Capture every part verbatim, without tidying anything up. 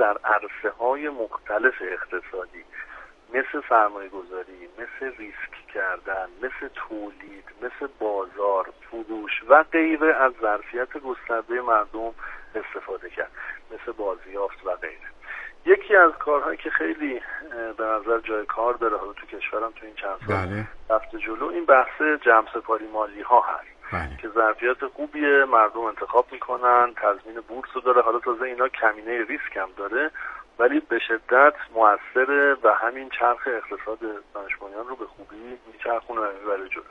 در عرصه‌های مختلف اقتصادی مثل سرمایه گذاری، مثل ریسک کردن، مثل تولید، مثل بازار، فروش و غیره از ظرفیت گسترده مردم استفاده کرد، مثل بازیافت و غیره. یکی از کارهایی که خیلی به نظر جای کار داره حالا تو کشورم تو این چند سال رفته جلو، این بحث جمع‌سپاری مالی ها هست. بله. که ظرفیت خوبیه، مردم انتخاب میکنن، تضمین بورس رو داره، حالا تازه اینا کمینه ریسک هم داره، ولی به شدت موثره و همین چرخ اقتصاد دانش بنیان رو به خوبی میچرخونه و میبره جلو.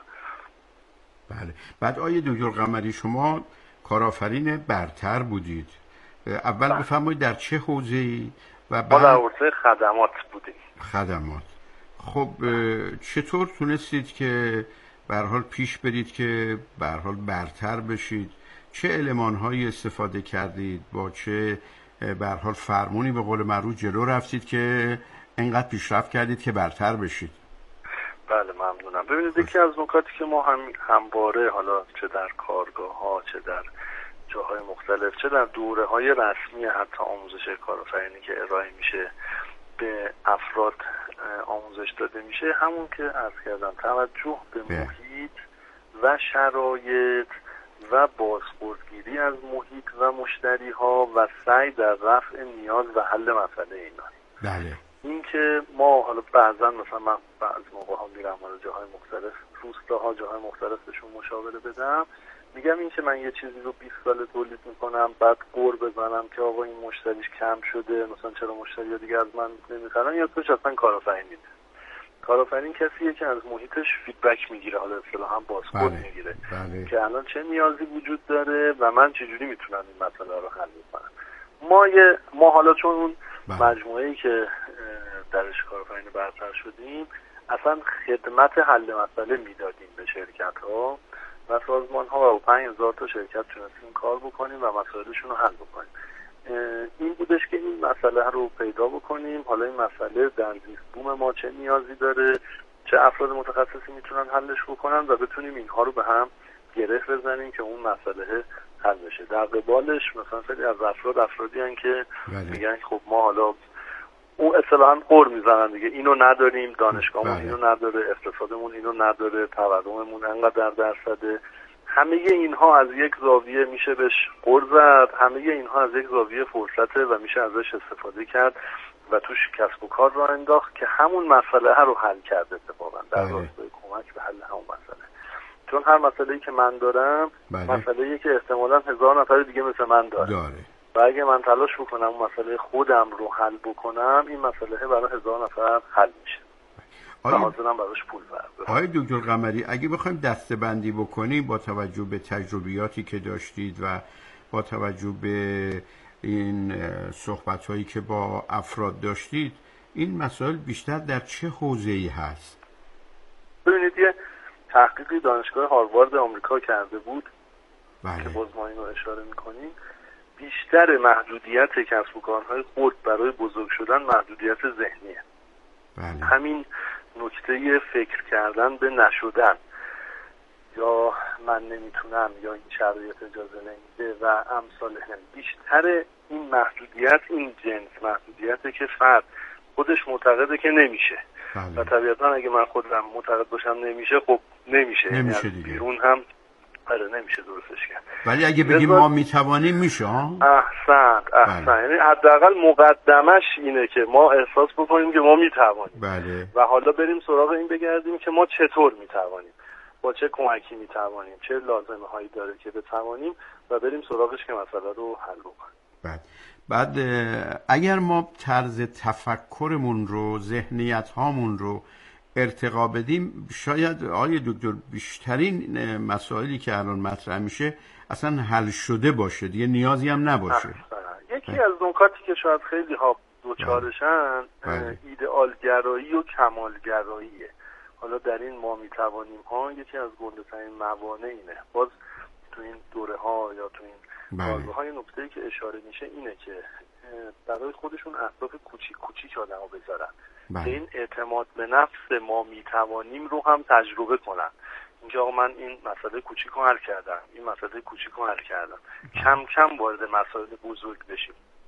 بله. بعد آیه دکتر قمری شما کارآفرین برتر بودید، اول بله. بفرمایید در چه حوزه‌ای؟ و بعد ما در حوزه خدمات بودیم. خدمات. خب چطور تونستید که به هر حال پیش برید که به هر حال برتر بشید؟ چه المان‌هایی استفاده کردید؟ با چه به هر حال فرمونی به قول معروف جلو رفتید که اینقدر پیشرفت کردید که برتر بشید؟ بله ممنونم. ببینید یکی از نکاتی که ما هم همواره حالا چه در کارگاه‌ها، چه در جاهای مختلف، چه در دوره‌های رسمی حتی آموزش کارآفرینی که ارائه میشه به افراد آموزش داده میشه، همون که عرض کردم توجه به محیط و شرایط و بازخوردگیری از محیط و مشتری ها و سعی در رفع نیاز و حل مسئله اینا. بله. این که ما حالا بعضا مثلا من بعض موقع ها میرم حالا جاهای مختلف، روستاها، جاهای مختلف بهشون مشاوره بدم، میگم این که من یه چیزی رو بیست سال تولید میکنم بعد قور بزنم که آقا این مشتریش کم شده، مثلا چرا مشتری ها دیگه از من نمیخرن، یا توش اصلا کارآفرین نیست. کارآفرین کسیه که از محیطش فیدبک میگیره، حالا اصطلاحاً بازخورد بله. میگیره بله. که الان چه نیازی وجود داره و من چجوری میتونم این مسئله رو حل کنم. ما یه ما حالا چون اون بله. مجموعه‌ای که درش کارآفرین برتر شدیم اصلا خدمت حل مسئله میدادیم به شرکت‌ها و سازمان‌ها و پنج هزار تا شرکت تونستیم کار بکنیم و مسائلشون رو حل بکنیم. این بودش که این مسئله رو پیدا بکنیم، حالا این مسئله در زیست بوم ما چه نیازی داره، چه افراد متخصصی میتونن حلش بکنن و بتونیم اینها رو به هم گره بزنیم که اون مسئله حل بشه. در قبالش مثلا خیلی از افراد افرادی هستن که بله. میگن خب ما حالا اون اصطلاحاً قور میزنن دیگه، اینو نداریم، دانشگاهمون بله. اینو نداره، اقتصادمون اینو نداره، تورممون انقدر درصده. همه اینها از یک زاویه میشه بهش قور زد، همه اینها از یک زاویه فرصته و میشه ازش استفاده کرد و توش کسب و کار را انداخت که همون مسئله رو حل کرد اتفاقا در راستای کمک به حل همون مسئله. چون هر مسئله‌ای که من دارم بله. مسئله‌ای که احتمالاً هزار نفر دیگه مثل من داره. داره. و اگه من تلاش بکنم اون مسئله خودم رو حل بکنم، این مسئله برای هزار نفر حل میشه. آیا حاضرم براش پول بردارم. آقای دکتر قمری اگه بخوایم دسته‌بندی بکنیم با توجه به تجربیاتی که داشتید و با توجه به این صحبت‌هایی که با افراد داشتید، این مسائل بیشتر در چه حوزه‌ای هست؟ ببینید یه تحقیقی دانشگاه هاروارد آمریکا کرده بود بله. که باز ما اینو اشاره می‌کنیم، بیشتر محدودیت کسب و کارهای خرد برای بزرگ شدن محدودیت ذهنیه. بله. همین نکته فکر کردن به نشدن یا من نمیتونم یا این شرایط اجازه نمیده و امثال هم، بیشتر این محدودیت این جنس محدودیته که فرد خودش معتقده که نمیشه. بله. و طبیعتا اگه من خودم معتقد باشم نمیشه، خب نمیشه، نمیشه یعنی دیگه. بیرون هم آره نمیشه درستش کرد. ولی اگه بگیم ما میتوانیم میشه. احسنت احسنت یعنی حداقل مقدمش اینه که ما احساس بکنیم که ما میتوانیم. بله. و حالا بریم سراغ این بگردیم که ما چطور میتوانیم، با چه کمکی میتوانیم، چه لازمه هایی داره که بتوانیم و بریم سراغش که مسئله رو حل بکنیم. بعد بعد اگر ما طرز تفکرمون رو، ذهنیت هامون رو ارتقا بدیم، شاید آقای دکتر بیشترین مسائلی که الان مطرح میشه اصلا حل شده باشه، دیگه نیازی هم نباشه. یکی بله. از نکاتی که شاید خیلی ها دوچارشن بله. ایدئالگرایی و کمالگراییه. حالا در این ما میتوانیم ها یکی از گنده‌ترین موانع اینه. باز تو این دوره ها یا تو این کارگاه های نکته‌ای که اشاره میشه اینه که برای خودشون اهداف کوچیک کوچیک آدمو بذارن بله. که این اعتماد به نفس ما میتوانیم رو هم تجربه کنن. اینکه آقا من این مسئله کوچیک رو حل کردم، این مسئله کوچیک رو حل کردم، کم کم وارد مسائل بزرگ بشیم.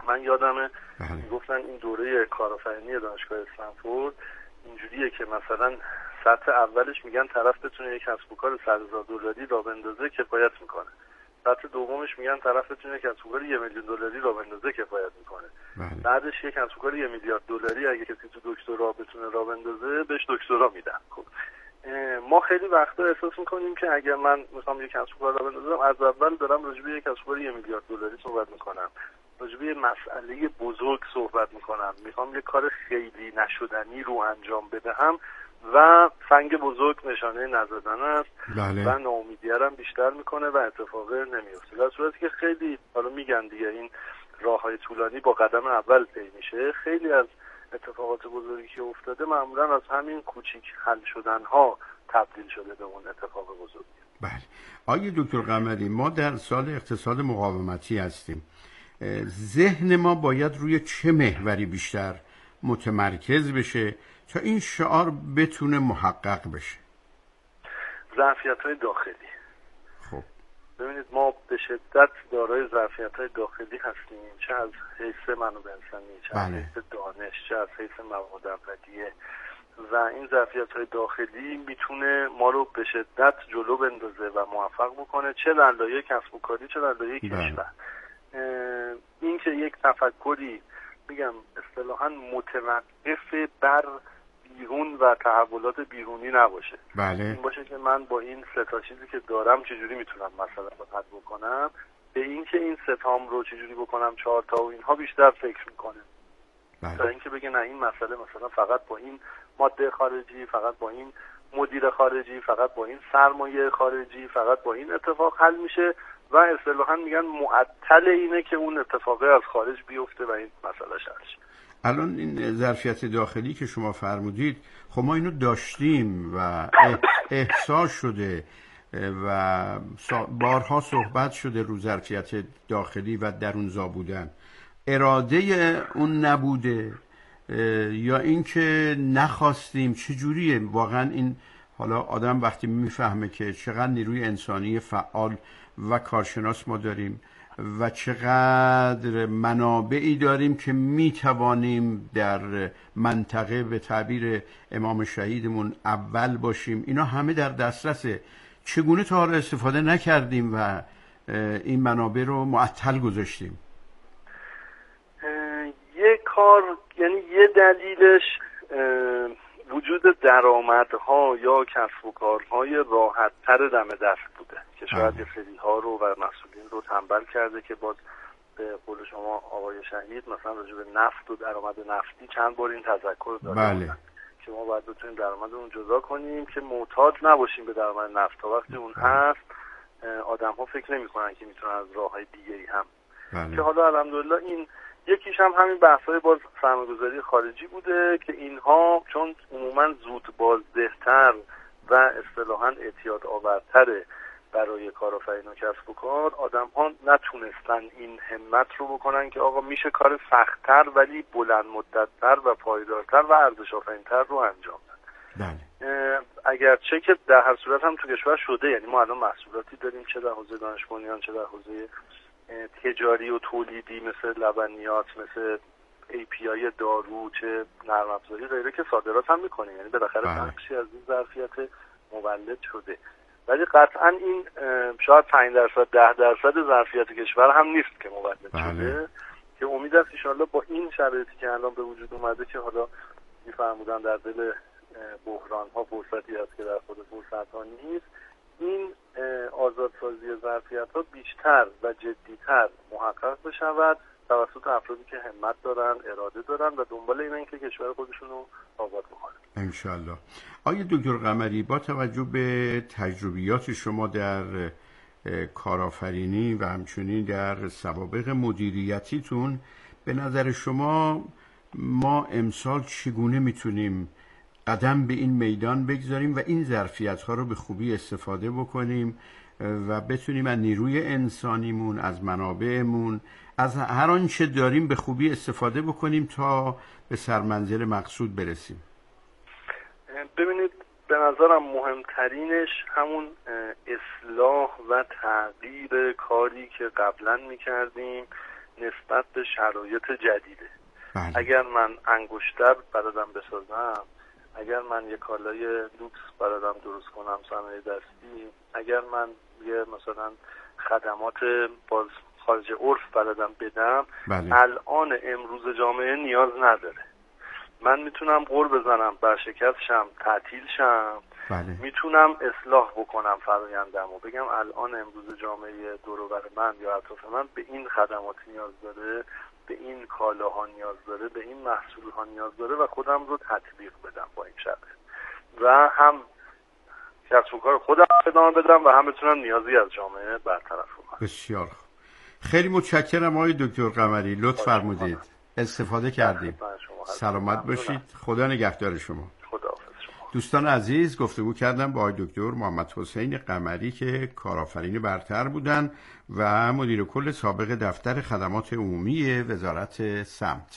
من یادمه میگفتن این دوره کارآفرینی دانشگاه استنفورد اینجوریه که مثلا سطح اولش میگن طرف بتونه یک کسب و کار صد هزار دلاری راه بندازه کفایت میکنه، سطح دومش میگن طرف بتونه یک کسب و کار یک میلیون دلاری راه بندازه کفایت میکنه، بعدش یک کسب و کار یک میلیارد دلاری اگه کسی تو دکترا بتونه راه بندازه بهش دکترا میدن. خب ما خیلی وقتا احساس میکنیم که اگر من میخوام یک کسب و کار راه بندازم از اول دارم راجع به یک کسب و کار یک میلیارد دلاری صحبت میکنم، راجع به مسئله بزرگ صحبت میکنم، میخوام یک کار خیلی نشدنی رو انجام بدهم و سنگ بزرگ نشانه نزدن است. بله. و ناامیدی‌ام بیشتر میکنه و اتفاقی نمیفته، در صورتی که خیلی حالا میگن دیگه این راههای طولانی با قدم اول طی میشه. خیلی از اتفاقات بزرگی که افتاده معمولا از همین کوچیک حل شدن ها تبدیل شده به اون اتفاق بزرگ. بله. آقای دکتر قمری، ما در سال اقتصاد مقاومتی هستیم، ذهن ما باید روی چه محوری بیشتر متمرکز بشه تا این شعار بتونه محقق بشه؟ ظرفیت‌های داخلی. خب ببینید ما به شدت دارای ظرفیت‌های داخلی هستیم، چه از حیث منابع انسانی، چه از حیث دانش، چه از حیث مواد اولیه، و این ظرفیت‌های داخلی میتونه ما رو به شدت جلو بندازه و موفق بکنه، چه در لایه کسب و کاری چه در لایه کشور. این که یک تفکری میگم اصطلاحاً متوقف بر بیرون و تحولات بیرونی نباشه. بله. این باشه که من با این سه تا چیزی که دارم چجوری میتونم مثلا حل بکنم، به این که این سه تام رو چجوری بکنم چهار تا و اینها بیشتر فکر میکنه. بله. تا اینکه بگه نه این مسئله مثلا فقط با این ماده خارجی، فقط با این مدیر خارجی، فقط با این سرمایه خارجی، فقط با این اتفاق حل میشه و اصطلاحاً میگن معطل اینه که اون اتفاقی از خارج بیفته و این مسئله حل شه. الان این ظرفیت داخلی که شما فرمودید، خب ما اینو داشتیم و احساس شده و بارها صحبت شده رو ظرفیت داخلی و درونزا بودن. اراده اون نبوده یا اینکه نخواستیم؟ چجوریه واقعا این؟ حالا آدم وقتی میفهمه که چقدر نیروی انسانی فعال و کارشناس ما داریم و چقدر منابعی داریم که میتوانیم در منطقه به تعبیر امام شهیدمون اول باشیم، اینا همه در دسترسه. چگونه تا حالا استفاده نکردیم و این منابع رو معطل گذاشتیم؟ یه کار، یعنی یه دلیلش وجود درآمدها یا کسب و کارهای راحت‌تر دم دست بوده که شاید یه سری‌ها رو و مسئولین رو تنبل کرده که باز به قول شما آقای شهید مثلا راجع به نفت و درآمد نفتی چند بار این تذکر داده بله. که ما باید بتونیم درآمد اون جدا کنیم که محتاج نباشیم به درآمد نفت. تا وقتی اون هست آدم‌ها فکر نمی‌کنن که میتونن از راه‌های دیگه‌ای هم بله. که حالا الحمدلله این یکیش هم همین بحث‌های باز سرمایه‌گذاری خارجی بوده که اینها چون عموماً زود بازدهتر و اصطلاحاً اعتیاد آورتره برای کارآفرین و کسب و کار، آدم‌ها نتونستن این همت رو بکنن که آقا میشه کار سخت‌تر ولی بلند مدت‌تر و پایدارتر و ارزش آفرین‌تر رو انجام داد. بله. اگرچه که در هر صورت هم تو کشور شده، یعنی ما الان محصولاتی داریم چه در حوزه دانش بنیان چه در حوزه تجاری و تولیدی مثل لبنیات، مثل ای پی آی دارو، چه نرم افزاری غیره که صادرات هم میکنیم، یعنی بالاخره بخشی از این ظرفیت مولد شده. ولی قطعا این شاید پنج درصد ده درصد ظرفیت کشور هم نیست که مولد بله. شده، که امید است ان شاءالله با این شرایطی که الان به وجود اومده که حالا میفرمودن در دل بحران ها فرصتی هست که در خود فرصت ها نیست، این آزادسازی ظرفیت ها بیشتر و جدیتر محقق بشود توسط افرادی که همت دارن، اراده دارن و دنبال اینن که کشور خودشون رو آباد بکنن انشالله. آقای دکتر قمری، با توجه به تجربیات شما در کارآفرینی و همچنین در سوابق مدیریتیتون، به نظر شما ما امسال چگونه میتونیم قدم به این میدان بگذاریم و این ظرفیت‌ها رو به خوبی استفاده بکنیم و بتونیم از نیروی انسانیمون، از منابعمون، از هر آنچه داریم به خوبی استفاده بکنیم تا به سرمنزل مقصود برسیم؟ ببینید، به نظرم مهمترینش همون اصلاح و تغییر کاری که قبلا میکردیم نسبت به شرایط جدیده. بله. اگر من انگشتر بلدم بسازم، اگر من یه کالای لوکس بلدم درست کنم صنایع دستی، اگر من یه مثلا خدمات باز خارج عرف بلدم بدم، بله. الان امروز جامعه نیاز نداره. من میتونم غر بزنم، برشکست شم، تعطیل شم، بله. میتونم اصلاح بکنم فرآیندم و بگم الان امروز جامعه دور و بر من یا اطراف من به این خدمات نیاز داره، به این کالاها نیاز داره، به این محصولها نیاز داره و خودم رو تطبیق بدم با این شرط و هم کسب و کار خودم ادامه بدم و هم بتونم نیازی از جامعه برطرف کنم. بسیار خوب. خیلی متشکرم آقای دکتر قمری، لطف فرمودید، استفاده کردیم. سلامت باشید. خدا نگهدار شما. خداحافظ شما. دوستان عزیز، گفتگو کردم با آقای دکتر محمد حسین قمری که کارآفرین برتر بودن و مدیر کل سابق دفتر خدمات عمومی وزارت سمت.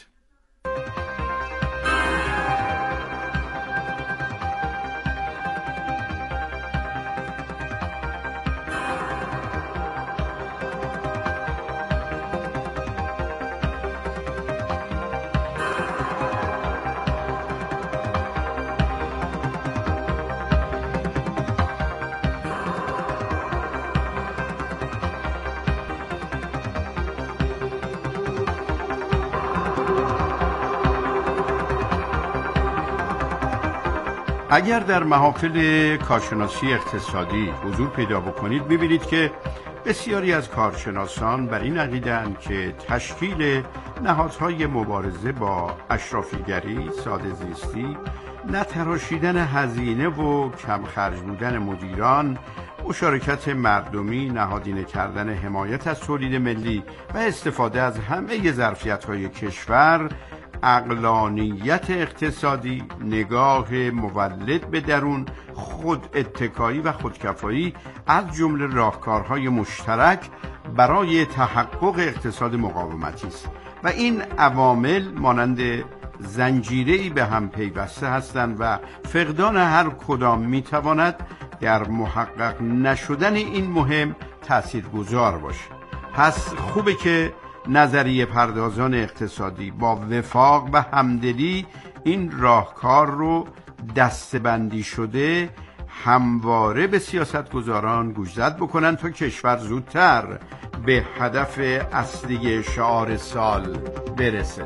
اگر در محافل کارشناسی اقتصادی حضور پیدا بکنید می‌بینید که بسیاری از کارشناسان بر این عقیده‌اند که تشکیل نهادهای مبارزه با اشرافیگری، ساده زیستی، نتراشیدن هزینه و کم خرج بودن مدیران، مشارکت مردمی، نهادینه کردن حمایت از تولید ملی و استفاده از همه ظرفیت‌های کشور، عقلانیت اقتصادی، نگاه مولد به درون، خود اتکایی و خودکفایی از جمله راهکارهای مشترک برای تحقق اقتصاد مقاومتی است و این عوامل مانند زنجیره‌ای به هم پیوسته هستند و فقدان هر کدام میتواند در محقق نشدن این مهم تاثیرگذار باشه. پس خوبه که نظریه پردازان اقتصادی با وفاق و همدلی این راهکار رو دسته‌بندی شده همواره به سیاستگزاران گوشزد بکنن تا کشور زودتر به هدف اصلی شعار سال برسه.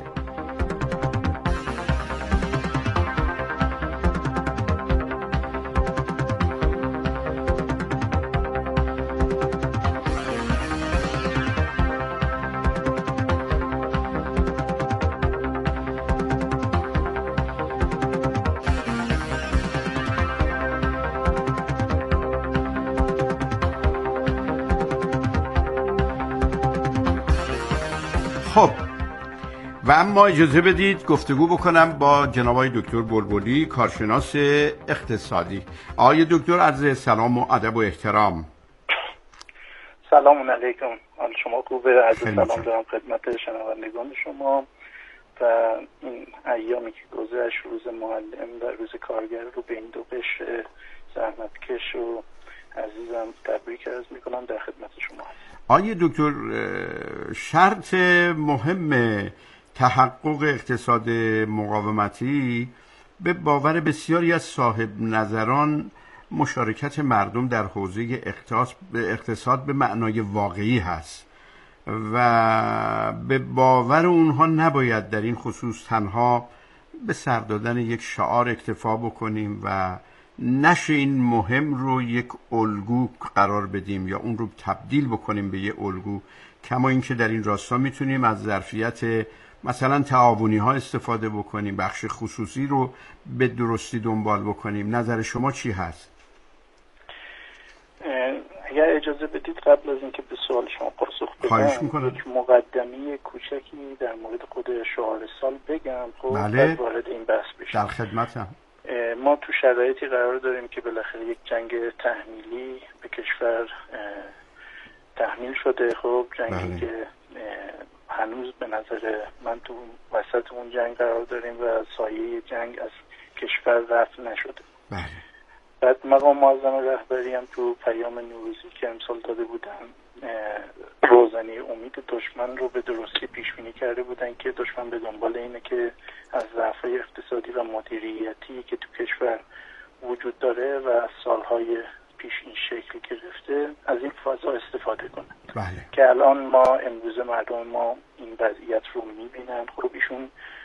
خب و اما اجازه بدید گفتگو بکنم با جناب آقای دکتر بلبلی، کارشناس اقتصادی. آقای دکتر عرض سلام و ادب و احترام. سلام علیکم. حال شما خوبه؟ عرض سلام دارم خدمت شنوندگان شما و این ایامی که گذشت، روز معلم و روز کارگر رو به این دو قشر زحمتکش و عزیزم تبریک عرض میکنم، در خدمت شما. آقای دکتر، شرط مهم تحقق اقتصاد مقاومتی به باور بسیاری از صاحب نظران مشارکت مردم در حوزه اقتصاد به معنای واقعی هست و به باور اونها نباید در این خصوص تنها به سر دادن یک شعار اکتفا بکنیم و نشه این مهم رو یک الگو قرار بدیم یا اون رو تبدیل بکنیم به یک الگو. کما اینکه در این راستا میتونیم از ظرفیت مثلا تعاونی ها استفاده بکنیم، بخش خصوصی رو به درستی دنبال بکنیم. نظر شما چی هست؟ اگر اجازه بدید قبل از اینکه به سوال شما پاسخ بدم یک مقدمه کوچکی در مورد خود شعار سال بگم، خب بله. وارد این بحث بشیم. در خدمتم. ما تو شرایطی قرار داریم که بالاخره یک جنگ تحمیلی به کشور تحمیل شده. خب جنگی بله. که هنوز به نظر من تو وسط اون جنگ قرار داریم و سایه جنگ از کشور رفع نشده. بله. بعد مقام معظم رهبری هم تو پیام نوروزی که امسال داده بودن روزنه امید دشمن رو به درستی پیش بینی کرده بودن که دشمن به دنبال اینه که از ضعف‌های اقتصادی و مدیریتی که تو کشور وجود داره و از سالهای پیش این شکل گرفته از این فضا استفاده کنه. بله. که الان ما امروز مردم ما این وضعیت رو میبینن. خب ایشون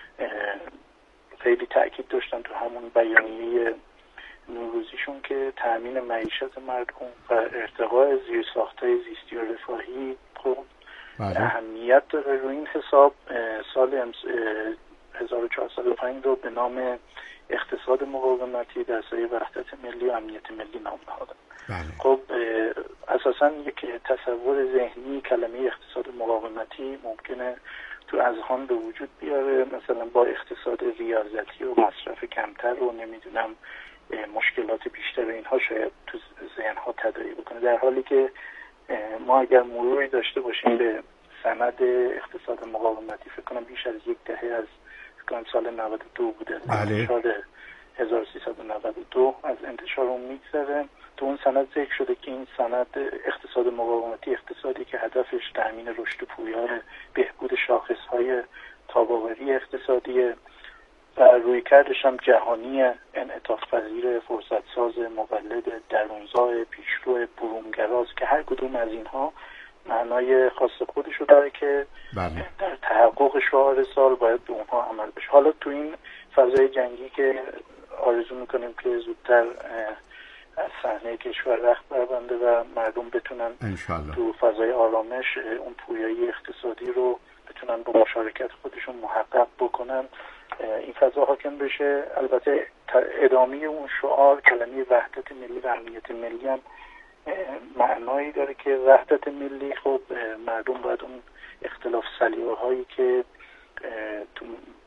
خیلی تأکید داشتن تو همون بیانیه نوروزیشون که تأمین معیشت مردم و ارتقاء زیرساخت‌های زیستی و رفاهی خب اهمیت داره. روی این حساب سال هزار و چهارصد و پنج رو به نام اقتصاد مقاومتی در سایه وحدت ملی و امنیت ملی نام نهادن. بله. خب اساساً یک تصور ذهنی کلمه اقتصاد مقاومتی ممکنه تو اذهان به وجود بیاره، مثلا با اقتصاد ریاضتی و مصرف کمتر و نمیدونم مشکلات بیشتر اینها شاید تو ذهنها تداعی بکنه، در حالی که ما اگر مروری داشته باشیم به سند اقتصاد مقاومتی فکر کنم بیش از یک دهه از فکر کنم سال نود و دو بوده. بله. سال هزار و سیصد و نود و دو از انتشار اون میگذره. تو اون سند ذکر شده که این سند اقتصاد مقاومتی اقتصادی که هدفش تأمین رشد پویای بهبود شاخص‌های تاب‌آوری اقتصادی و رویکردش هم جهانی انعطاف پذیر فرصت‌ساز مولد درونزا پیشرو برونگراست که هر کدوم از اینها معنای خاص خودش رو داره که بله. در تحقق شعار سال باید به اونها عمل بشه. حالا تو این فضای جنگی که آرزو میکنیم که زودتر از صحنه کشور رخت بربنده و مردم بتونن انشالله تو فضای آرامش اون پویایی اقتصادی رو بتونن با مشارکت خودشون محقق بکنن، این فضا حاکم بشه. البته ادامه اون شعار کلمه وحدت ملی و امنیت ملی هم معنایی داره که وحدت ملی خب مردم باید اون اختلاف سلیقه‌هایی که تو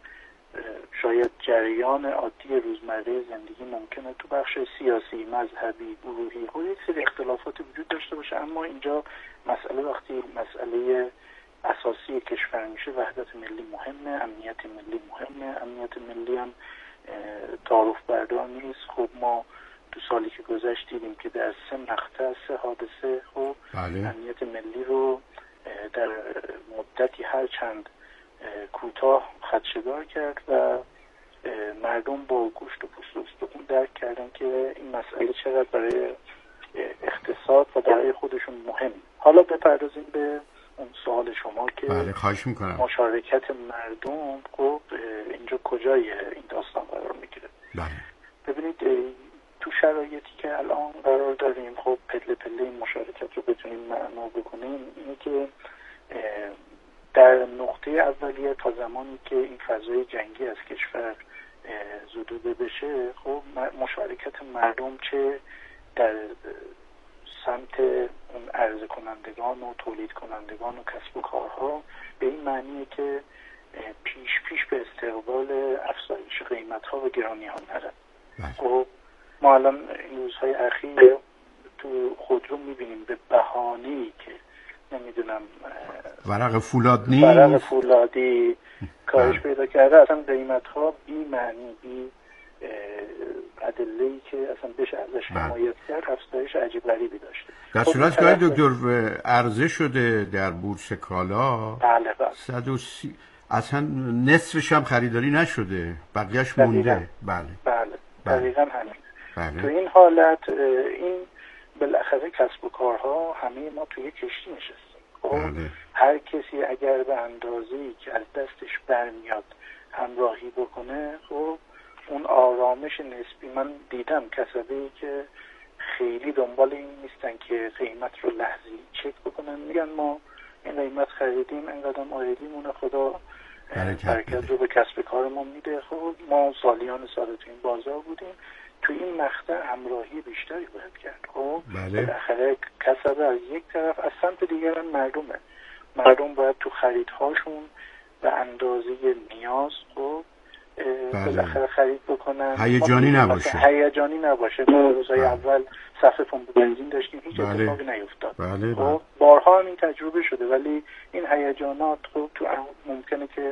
شاید جریان عادی روزمره زندگی ممکنه تو بخش سیاسی، مذهبی، گروهی و یک سری اختلافات وجود داشته باشه، اما اینجا مسئله وقتی مسئله اساسی کشور میشه وحدت ملی مهمه، امنیت ملی مهمه. امنیت ملی هم تعارف بردار نیست. خب ما تو سالی که گذشت دیدیم که در سه مقطع سه حادثه خب بله. امنیت ملی رو در مدتی هر چند کوتاه خدشه‌دار کرد و مردم با گوشت و پوست و استخوان درک کردن که این مسئله چقدر برای اقتصاد و برای خودشون مهم. حالا بپردازیم به اون سوال شما که بله خواهش میکنم مشارکت مردم خب اینجا کجای این داستان قرار میگیره. بله. ببینید تو شرایطی که الان قرار داریم خب پله پله این مشارکت رو بتونیم معنا بکنیم اینه که در نقطه اولیه تا زمانی که این فضای جنگی از کشور زدوده بشه خب مشارکت مردم چه در سمت اون عرضه کنندگان و تولید کنندگان و کسب و کارها به این معنیه که پیش پیش به استقبال افزایش قیمت ها و گرانی ها نرن. خب ما الان این روزهای اخیر تو خودرو میبینیم به بهانه‌ای که نمیدونم ورق فولاد نیست، ورق فولادی کاهش پیدا کرده، اصلا قیمت ها بی معنی بی ادله‌ای که اصلا بشه ازش حمایت کرد افزایش عجیب غریبی داشته. در صورت که دکتر عرضه شده در بورس کالا بله بله صد و سی اصلا نصفش هم خریداری نشده، بقیهش مونده. بله بله دقیقاً همین. بله. تو این حالت این بالاخره کسب و کارها همه ما توی کشتی نشستیم. خب بله. هر کسی اگر به اندازه‌ای که از دستش برمیاد همراهی بکنه خب اون آرامش نسبی، من دیدم کسایی که خیلی دنبال این نیستن که قیمت رو لحظی چک بکنن، میگن ما این قیمت خریدیم اینقدر آیدیم اون خدا برکت رو به کسب کارمون میده. خب ما سالیان سال تو این بازار بودیم، تو این مقطع همراهی بیشتری باید کرد. خب بله. بالاخره کسب از یک طرف از سمت دیگر هم مردمه، مردم باید تو خریدهاشون به اندازه نیاز خب بالاخره خرید بکنن، هیجانی نباشه هیجانی نباشه. ما روزهای اول صف پمپ بنزین داشتیم هیچ بله. اتفاقی نیفتاد. بله. خب بارها هم این تجربه شده، ولی این هیجانات خب تو ممکنه که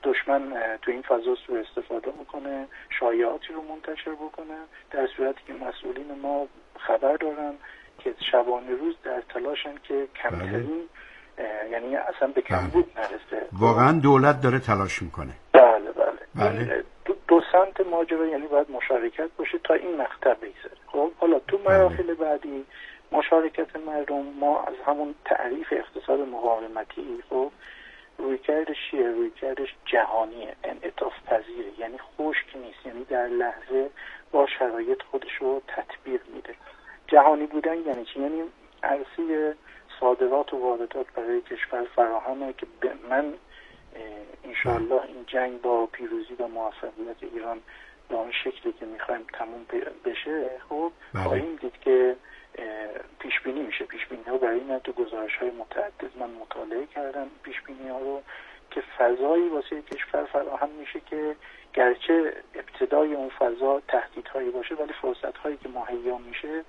دشمن تو این فضا سوء استفاده بکنه، شایعاتی رو منتشر بکنه، در صورتی که مسئولین ما خبر دارن که شبانه روز در تلاشن که کمترین یعنی اصلا به کمبود نرسه. واقعا دولت داره تلاش میکنه. بله بله, بله. دو, دو سمت ماجرا، یعنی باید مشارکت باشه تا این مقطع بگذره. خب حالا تو مراحل بله. بعدی مشارکت مردم، ما از همون تعریف اقتصاد مقاومتی خب رویکردش چیه؟ رویکردش جهانیه، انعطاف پذیره، یعنی خشک نیست، یعنی در لحظه با شرایط خودش رو تطبیق میده. جهانی بودن یعنی چی؟ یعنی عرصه صادرات و واردات برای کشور فراهمه که من انشاءالله این جنگ با پیروزی و موفقیت ایران به اون شکلی که میخوایم تموم بشه خب خواهیم دید که پیش بینی میشه. پیش بینی ها برای این تو گزارش های متعدد من مطالعه کردم پیش بینی ها رو که فضایی واسه کشور فراهم میشه که گرچه ابتدای اون فضا تهدیدهایی باشه ولی فرصت هایی که مهیا میشه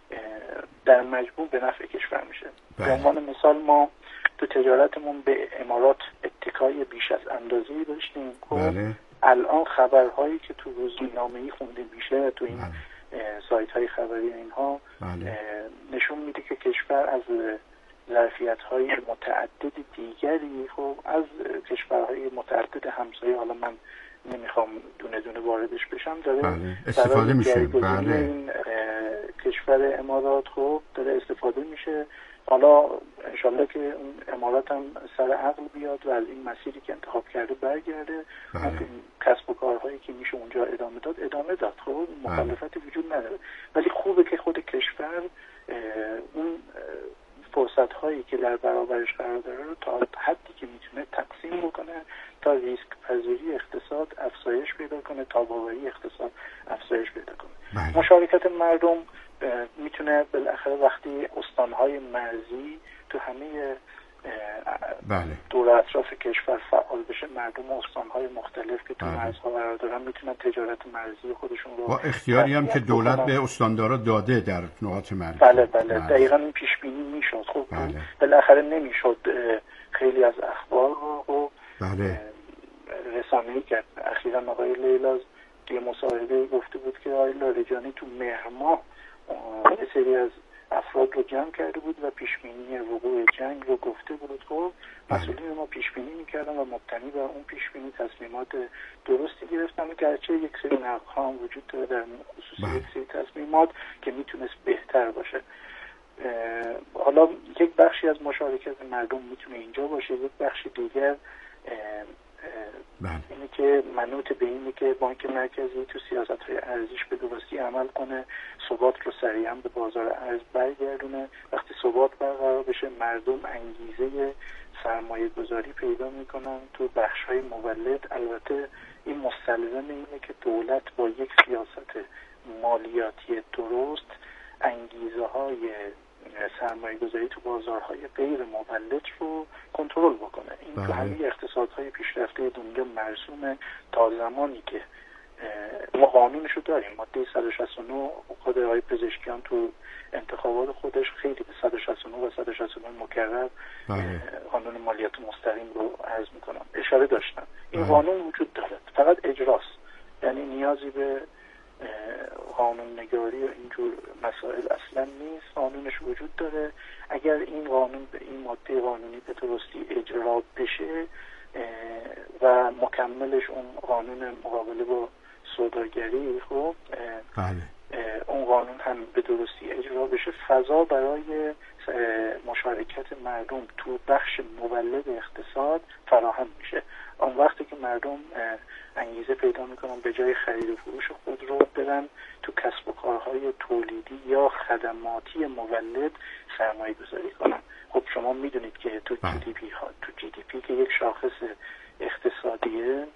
در مجموع به نفع کشور میشه. به عنوان مثال ما تو تجارتمون به امارات اتکای بیش از اندازه‌ای داشتیم. بله. الان خبرهایی که تو روزنامه‌ای خونده میشه تو این سایت های خبری اینها بله. نشون میده که کشور از ظرفیت های متعدد دیگری خب از کشورهای متعدد همسایه، حالا من نمیخوام دونه دونه واردش بشم، داره بله. استفاده میشه. بله. این کشور امارات خب داره استفاده میشه. حالا انشالله که اون امارات هم سر عقل بیاد و از این مسیری که انتخاب کرده برگرده. بله. کسب و کارهایی که میشه اونجا ادامه داد ادامه داد، خب مخالفتی وجود نداره. ولی خوبه که خود کشور اون فرصت هایی که در برابرش قرار داره رو تا حدی که میتونه تقسیم بکنه تا ریسک پذیری اقتصاد افزایش پیدا کنه، تا باوری اقتصاد افزایش پیدا کنه. بله. مشارکت مردم میتونه بالاخره وقتی استانهای مرزی تو همه بله. دور اطراف کشور فعال بشه، مردم استانهای مختلف که تو بله. مرزها قرار دارن میتونن تجارت مرزی خودشون رو با اختیاری هم که دولت بکنن. به استاندارا داده در نقاط مرزی. بله بله, بله. دقیقاً این پیش بینی میشد. خب بله. بالاخره نمیشد خیلی از اخبار رو بله. رسانه‌ای کرد. اخیراً آقای لیلاز یه مصاحبه گفته بود که آقای لاریجانی تو مهر ماه یه سری از افراد رو جمع کرده بود و پیش بینی وقوع جنگ رو گفته بود. خب مسئولین ما پیش بینی میکردن و مبتنی بر اون پیش بینی تصمیمات درستی گرفتن، گرچه یک سری نقدها هم وجود داره در خصوص یک سری تصمیمات که میتونست بهتر باشه. حالا یک بخشی از مشارکت مردم میتونه اینجا باشه، یک بخش دیگر اینه که منوط به اینه که بانک مرکزی تو سیاست‌های ارزیش به درستی عمل کنه، ثبات رو سریعا به بازار ارز برگردونه. وقتی ثبات برقرار بشه مردم انگیزه سرمایه گذاری پیدا میکنن تو بخش‌های مولد. البته این مستلزم اینه که دولت با یک سیاست مالیاتی درست انگیزه های سرمایه گذاری تو بازارهای غیر مولد رو کنترل بکنه. این بله. تو همه اقتصادهای پیشرفته دنیا مرسومه تا زمانی که ما قانونش رو داریم. ماده صد و شصت و نه خود آقای پزشکیان تو انتخابات خودش خیلی به صد و شصت و نه و صد و شصت و نه مکرر بله. قانون مالیات مستقیم رو عرض میکنم اشاره داشتن. این بله. قانون وجود داره، فقط اجراست. یعنی نیازی به قانون نگاری و اینجور مسائل اصلا نیست، قانونش وجود داره. اگر این قانون به این ماده قانونی به درستی اجرا بشه و مکملش اون قانون مقابله با سوداگری خب بله. اون قانون هم به درستی اجرا بشه، فضا برای مشارکت مردم تو بخش مولد اقتصاد فراهم میشه. اون وقتی که مردم انگیزه پیدا میکنن به جای خرید و فروش خود رو برن تو کسب و کارهای تولیدی یا خدماتی مولد سرمایه گذاری کنن. خب شما میدونید که تو جی دی پی ها تو جی دی پی که یک شاخص اقتصادیه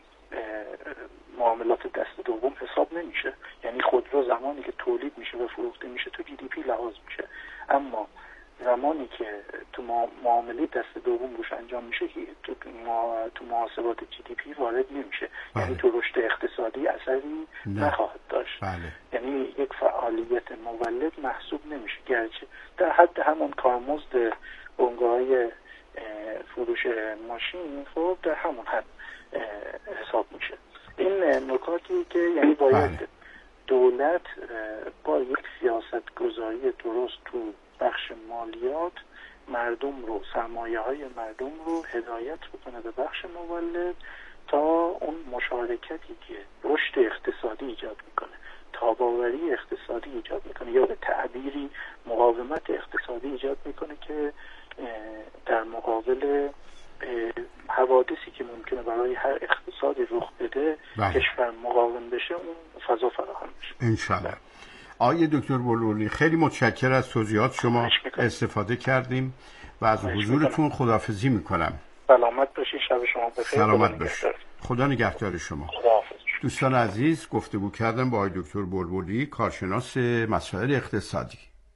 معاملات دست دوم حساب نمیشه. یعنی خودرو زمانی که تولید میشه و فروخته میشه تو جی دی پی لحاظ میشه، اما زمانی که تو معامله دست دوم روش انجام میشه تو تو محاسبات جی دی پی وارد نمیشه. بله. یعنی تو رشد اقتصادی اثری نه. نخواهد داشت. بله. یعنی یک فعالیت مولد محسوب نمیشه، گرچه در حد همون کارمزد بنگاه‌های فروش ماشین خب در همون حد حساب میشه. این نکاتی که یعنی باید بله. دولت با یک سیاست گذاری درست تو بخش مالیات مردم رو، سرمایه های مردم رو هدایت بکنه به بخش مولد تا اون مشارکتی که رشد اقتصادی ایجاد میکنه، تاباوری اقتصادی ایجاد میکنه، یا به تعبیری مقاومت اقتصادی ایجاد میکنه که در مقابل حوادثی که ممکنه برای هر اقتصادی رخ بده بله. کشور مقاوم بشه، اون فضا فراهم بشه انشالله. آقای دکتر بلبلی خیلی متشکر از توضیحات شما، استفاده کردیم و از حضورتون خداحافظی میکنم. سلامت باشید، شب شما بخیر. سلامت باشید، خدا نگهدار شما. خداحافظ. دوستان عزیز، گفتگو کردم با آقای دکتر بلبلی، کارشناس مسائل اقتصادی.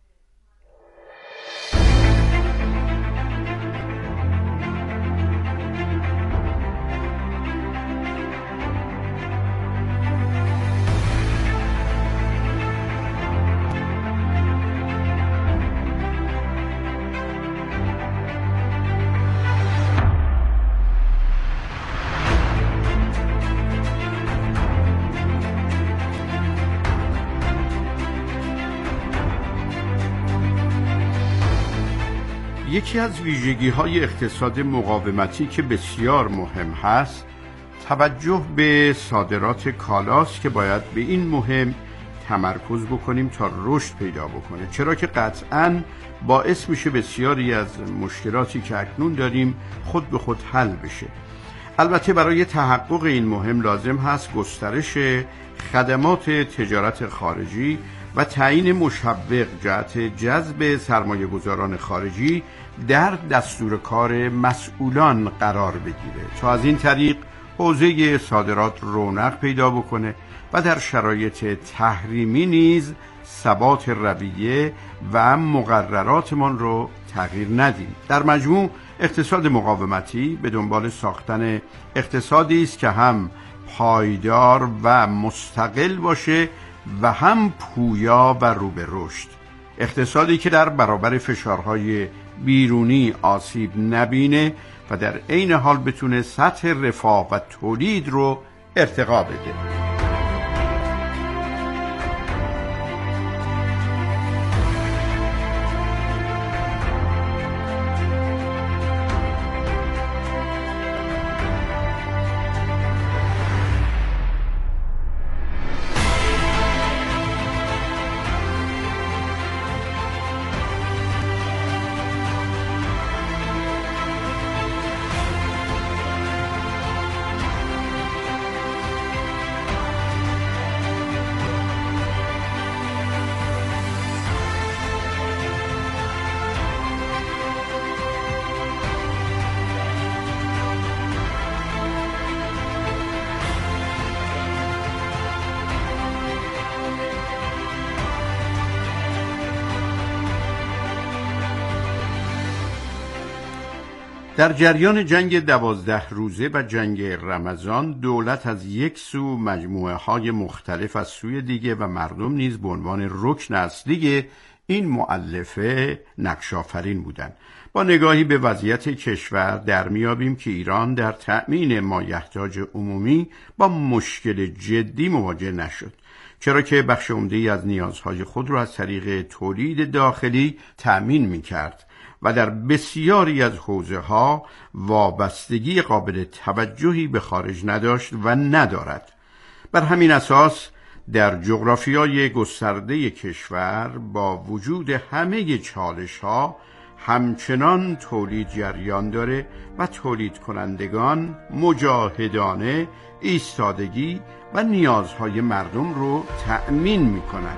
یکی از ویژگی‌های اقتصاد مقاومتی که بسیار مهم هست، توجه به صادرات کالاست که باید به این مهم تمرکز بکنیم تا رشد پیدا بکنه، چرا که قطعاً باعث میشه بسیاری از مشکلاتی که اکنون داریم خود به خود حل بشه. البته برای تحقق این مهم لازم هست گسترش خدمات تجارت خارجی و تعیین مشوق جهت جذب سرمایه گذاران خارجی در دستور کار مسئولان قرار بگیره تا از این طریق حوزه صادرات رونق پیدا بکنه و در شرایط تحریمی نیز ثبات رویه و مقرراتمان رو تغییر ندیم. در مجموع اقتصاد مقاومتی به دنبال ساختن اقتصادی است که هم پایدار و مستقل باشه و هم پویا و رو به رشد. اقتصادی که در برابر فشارهای بیرونی آسیب نبینه و در عین حال بتونه سطح رفاه و تولید رو ارتقا بده. در جریان جنگ دوازده روزه و جنگ رمضان، دولت از یک سو مجموعه های مختلف از سوی دیگه و مردم نیز به عنوان رکن اصلی این مؤلفه نقش آفرین بودند. با نگاهی به وضعیت کشور در میابیم که ایران در تأمین مایحتاج عمومی با مشکل جدی مواجه نشد، چرا که بخش عمده‌ای از نیازهای خود را از طریق تولید داخلی تأمین می‌کرد و در بسیاری از حوزه‌ها وابستگی قابل توجهی به خارج نداشت و ندارد. بر همین اساس در جغرافیای گسترده کشور با وجود همه چالش‌ها همچنان تولید جریان داره و تولید کنندگان مجاهدانه ایستادگی و نیازهای مردم رو تأمین میکنن.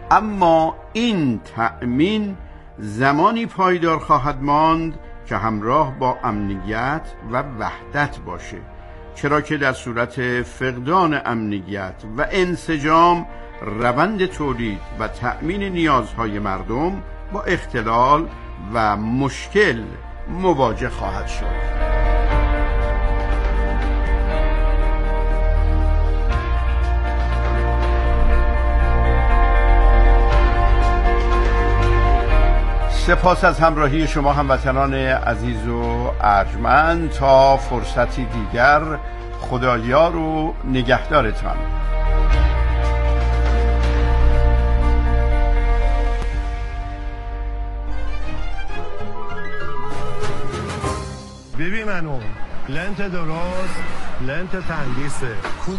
اما این تأمین زمانی پایدار خواهد ماند که همراه با امنیت و وحدت باشه، چرا که در صورت فقدان امنیت و انسجام روند تولید و تأمین نیازهای مردم با اختلال و مشکل مواجه خواهد شد. سپاس از همراهی شما هموطنان عزیز و ارجمند. تا فرصتی دیگر خدایار و نگهدارتان. ببین منو لنت درست لنت تندیسه